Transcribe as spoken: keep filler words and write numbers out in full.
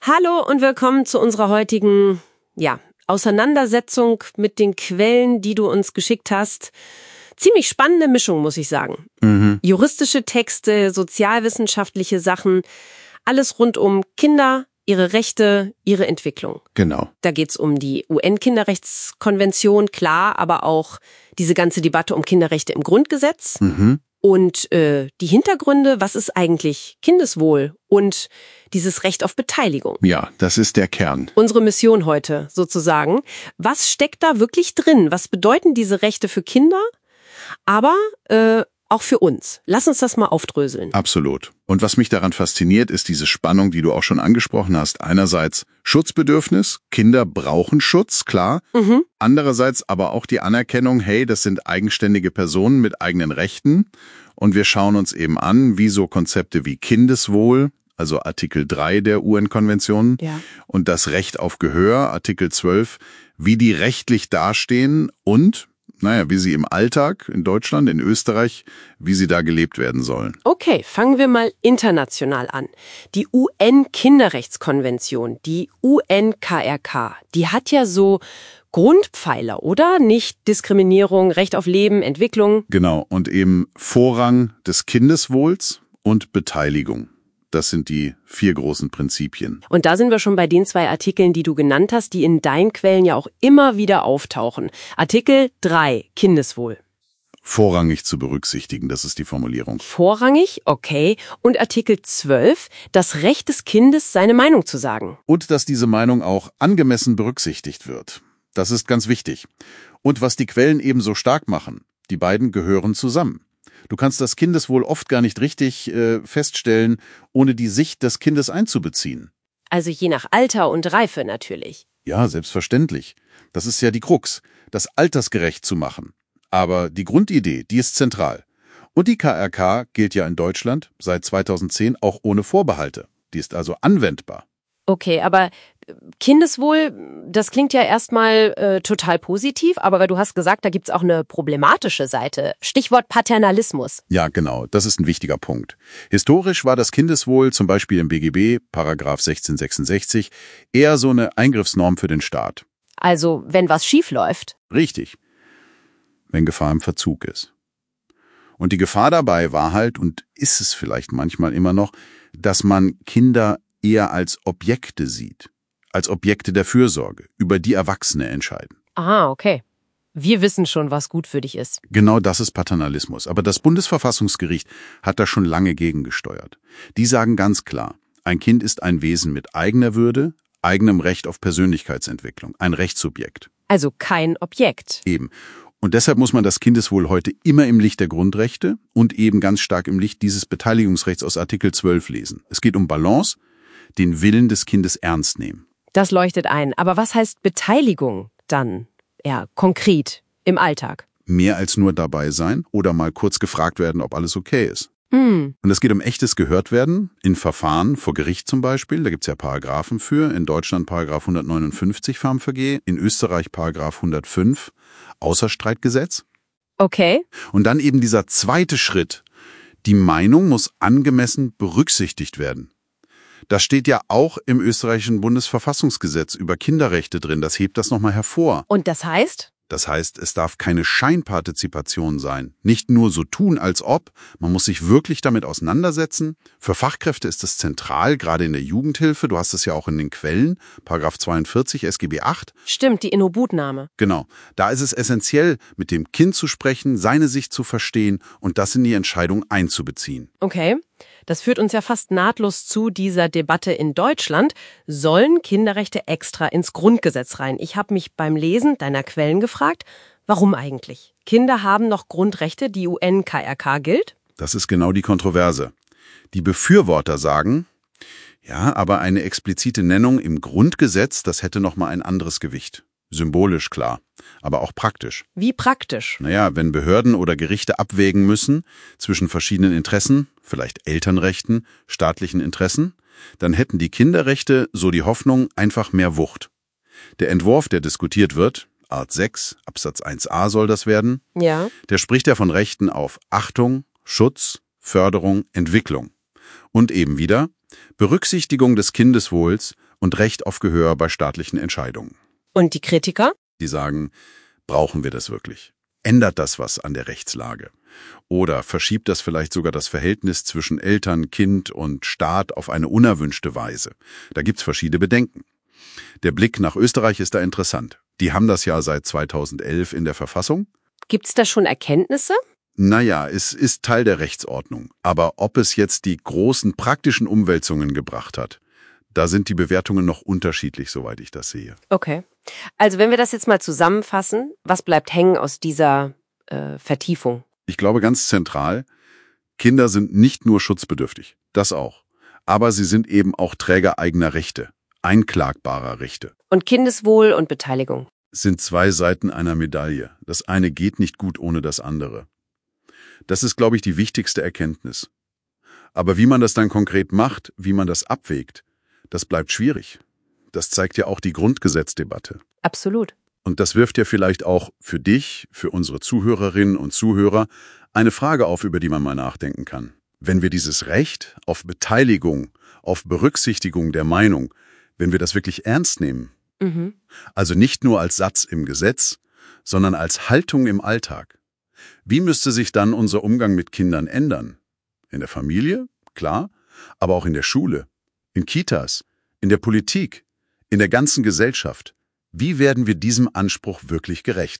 Hallo und willkommen zu unserer heutigen, ja, Auseinandersetzung mit den Quellen, die du uns geschickt hast. Ziemlich spannende Mischung, muss ich sagen. Mhm. Juristische Texte, sozialwissenschaftliche Sachen, alles rund um Kinder, ihre Rechte, ihre Entwicklung. Genau. Da geht's um die U N-Kinderrechtskonvention, klar, aber auch diese ganze Debatte um Kinderrechte im Grundgesetz. Mhm. Und äh, die Hintergründe, was ist eigentlich Kindeswohl und dieses Recht auf Beteiligung. Ja, das ist der Kern. Unsere Mission heute sozusagen. Was steckt da wirklich drin? Was bedeuten diese Rechte für Kinder, aber äh, auch für uns? Lass uns das mal aufdröseln. Absolut. Und was mich daran fasziniert, ist diese Spannung, die du auch schon angesprochen hast. Einerseits Schutzbedürfnis, Kinder brauchen Schutz, klar. Mhm. Andererseits aber auch die Anerkennung, hey, das sind eigenständige Personen mit eigenen Rechten. Und wir schauen uns eben an, wie so Konzepte wie Kindeswohl, also Artikel drei der U N-Konvention, Ja. und das Recht auf Gehör, Artikel zwölf, wie die rechtlich dastehen und, naja, wie sie im Alltag in Deutschland, in Österreich, wie sie da gelebt werden sollen. Okay, fangen wir mal international an. Die U N-Kinderrechtskonvention, die U N K R K, die hat ja so Grundpfeiler, oder? Nicht Diskriminierung, Recht auf Leben, Entwicklung. Genau, und eben Vorrang des Kindeswohls und Beteiligung. Das sind die vier großen Prinzipien. Und da sind wir schon bei den zwei Artikeln, die du genannt hast, die in deinen Quellen ja auch immer wieder auftauchen. Artikel drei, Kindeswohl. Vorrangig zu berücksichtigen, das ist die Formulierung. Vorrangig, okay. Und Artikel zwölf, das Recht des Kindes, seine Meinung zu sagen. Und dass diese Meinung auch angemessen berücksichtigt wird. Das ist ganz wichtig. Und was die Quellen eben so stark machen, die beiden gehören zusammen. Du kannst das Kindeswohl oft gar nicht richtig äh, feststellen, ohne die Sicht des Kindes einzubeziehen. Also je nach Alter und Reife natürlich. Ja, selbstverständlich. Das ist ja die Krux, das altersgerecht zu machen. Aber die Grundidee, die ist zentral. Und die K R K gilt ja in Deutschland seit zweitausendzehn auch ohne Vorbehalte. Die ist also anwendbar. Okay, aber Kindeswohl, das klingt ja erstmal äh, total positiv, aber du hast gesagt, da gibt's auch eine problematische Seite. Stichwort Paternalismus. Ja, genau, das ist ein wichtiger Punkt. Historisch war das Kindeswohl zum Beispiel im B G B, Paragraph sechzehnhundertsechsundsechzig, eher so eine Eingriffsnorm für den Staat. Also, wenn was schief läuft. Richtig, wenn Gefahr im Verzug ist. Und die Gefahr dabei war halt, und ist es vielleicht manchmal immer noch, dass man Kinder eher als Objekte sieht, als Objekte der Fürsorge, über die Erwachsene entscheiden. Ah, okay. Wir wissen schon, was gut für dich ist. Genau das ist Paternalismus. Aber das Bundesverfassungsgericht hat da schon lange gegengesteuert. Die sagen ganz klar, ein Kind ist ein Wesen mit eigener Würde, eigenem Recht auf Persönlichkeitsentwicklung, ein Rechtssubjekt. Also kein Objekt. Eben. Und deshalb muss man das Kindeswohl heute immer im Licht der Grundrechte und eben ganz stark im Licht dieses Beteiligungsrechts aus Artikel zwölf lesen. Es geht um Balance, den Willen des Kindes ernst nehmen. Das leuchtet ein. Aber was heißt Beteiligung dann? Ja, konkret im Alltag. Mehr als nur dabei sein oder mal kurz gefragt werden, ob alles okay ist. Hm. Und es geht um echtes Gehörtwerden in Verfahren, vor Gericht zum Beispiel. Da gibt es ja Paragraphen für. In Deutschland Paragraph hundertneunundfünfzig Farmvergeh, in Österreich Paragraph hundertfünf Außerstreitgesetz. Okay. Und dann eben dieser zweite Schritt. Die Meinung muss angemessen berücksichtigt werden. Das steht ja auch im österreichischen Bundesverfassungsgesetz über Kinderrechte drin. Das hebt das nochmal hervor. Und das heißt? Das heißt, es darf keine Scheinpartizipation sein. Nicht nur so tun, als ob. Man muss sich wirklich damit auseinandersetzen. Für Fachkräfte ist das zentral, gerade in der Jugendhilfe. Du hast es ja auch in den Quellen, Paragraph zweiundvierzig S G B acht. Stimmt, die Inobhutnahme. Genau. Da ist es essentiell, mit dem Kind zu sprechen, seine Sicht zu verstehen und das in die Entscheidung einzubeziehen. Okay. Das führt uns ja fast nahtlos zu dieser Debatte in Deutschland. Sollen Kinderrechte extra ins Grundgesetz rein? Ich habe mich beim Lesen deiner Quellen gefragt, warum eigentlich? Kinder haben noch Grundrechte, die U N K R K gilt? Das ist genau die Kontroverse. Die Befürworter sagen, ja, aber eine explizite Nennung im Grundgesetz, das hätte noch mal ein anderes Gewicht. Symbolisch klar, aber auch praktisch. Wie praktisch? Naja, wenn Behörden oder Gerichte abwägen müssen zwischen verschiedenen Interessen, vielleicht Elternrechten, staatlichen Interessen, dann hätten die Kinderrechte, so die Hoffnung, einfach mehr Wucht. Der Entwurf, der diskutiert wird, Art sechs, Absatz eins a soll das werden, Ja. der spricht ja von Rechten auf Achtung, Schutz, Förderung, Entwicklung. Und eben wieder Berücksichtigung des Kindeswohls und Recht auf Gehör bei staatlichen Entscheidungen. Und die Kritiker? Die sagen, brauchen wir das wirklich? Ändert das was an der Rechtslage? Oder verschiebt das vielleicht sogar das Verhältnis zwischen Eltern, Kind und Staat auf eine unerwünschte Weise? Da gibt's verschiedene Bedenken. Der Blick nach Österreich ist da interessant. Die haben das ja seit zweitausendelf in der Verfassung. Gibt's da schon Erkenntnisse? Naja, es ist Teil der Rechtsordnung. Aber ob es jetzt die großen praktischen Umwälzungen gebracht hat, da sind die Bewertungen noch unterschiedlich, soweit ich das sehe. Okay. Also wenn wir das jetzt mal zusammenfassen, was bleibt hängen aus dieser äh, Vertiefung? Ich glaube ganz zentral, Kinder sind nicht nur schutzbedürftig, das auch. Aber sie sind eben auch Träger eigener Rechte, einklagbarer Rechte. Und Kindeswohl und Beteiligung? Sind zwei Seiten einer Medaille. Das eine geht nicht gut ohne das andere. Das ist, glaube ich, die wichtigste Erkenntnis. Aber wie man das dann konkret macht, wie man das abwägt, das bleibt schwierig. Das zeigt ja auch die Grundgesetzdebatte. Absolut. Und das wirft ja vielleicht auch für dich, für unsere Zuhörerinnen und Zuhörer, eine Frage auf, über die man mal nachdenken kann. Wenn wir dieses Recht auf Beteiligung, auf Berücksichtigung der Meinung, wenn wir das wirklich ernst nehmen, Mhm. also nicht nur als Satz im Gesetz, sondern als Haltung im Alltag, wie müsste sich dann unser Umgang mit Kindern ändern? In der Familie, klar, aber auch in der Schule, in Kitas, in der Politik, in der ganzen Gesellschaft. Wie werden wir diesem Anspruch wirklich gerecht?